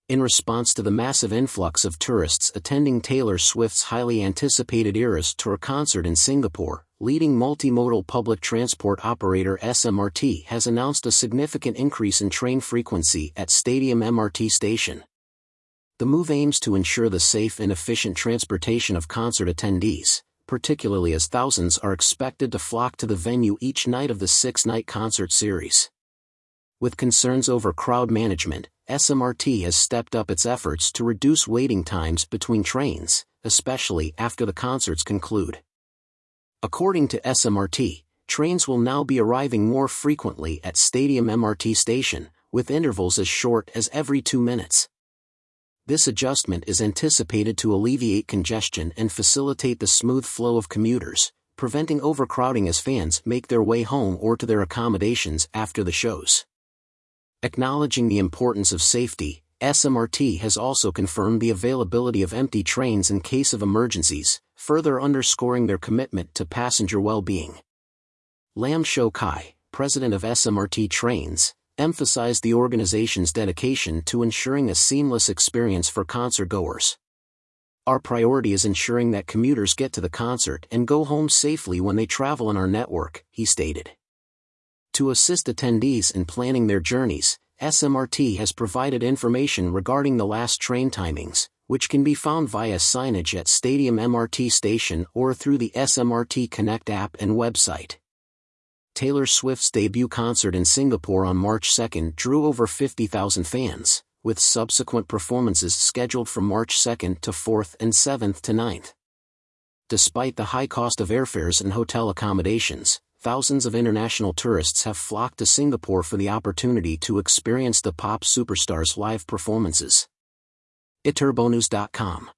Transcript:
In response to the massive influx of tourists attending Taylor Swift's highly anticipated Eras Tour concert in Singapore, leading multimodal public transport operator SMRT has announced a significant increase in train frequency at Stadium MRT station. The move aims to ensure the safe and efficient transportation of concert attendees, particularly as thousands are expected to flock to the venue each night of the 6-night concert series. With concerns over crowd management, SMRT has stepped up its efforts to reduce waiting times between trains, especially after the concerts conclude. According to SMRT, trains will now be arriving more frequently at Stadium MRT station, with intervals as short as every 2 minutes. This adjustment is anticipated to alleviate congestion and facilitate the smooth flow of commuters, preventing overcrowding as fans make their way home or to their accommodations after the shows. Acknowledging the importance of safety, SMRT has also confirmed the availability of empty trains in case of emergencies, further underscoring their commitment to passenger well-being. Lam Shou Kai, president of SMRT Trains, emphasized the organization's dedication to ensuring a seamless experience for concert-goers. Our priority is ensuring that commuters get to the concert and go home safely when they travel on our network, he stated. To assist attendees in planning their journeys, SMRT has provided information regarding the last train timings, which can be found via signage at Stadium MRT station or through the SMRT Connect app and website. Taylor Swift's debut concert in Singapore on March 2 drew over 50,000 fans, with subsequent performances scheduled from March 2 to 4th and 7th to 9th. Despite the high cost of airfares and hotel accommodations, thousands of international tourists have flocked to Singapore for the opportunity to experience the pop superstar's live performances. iTurboNews.com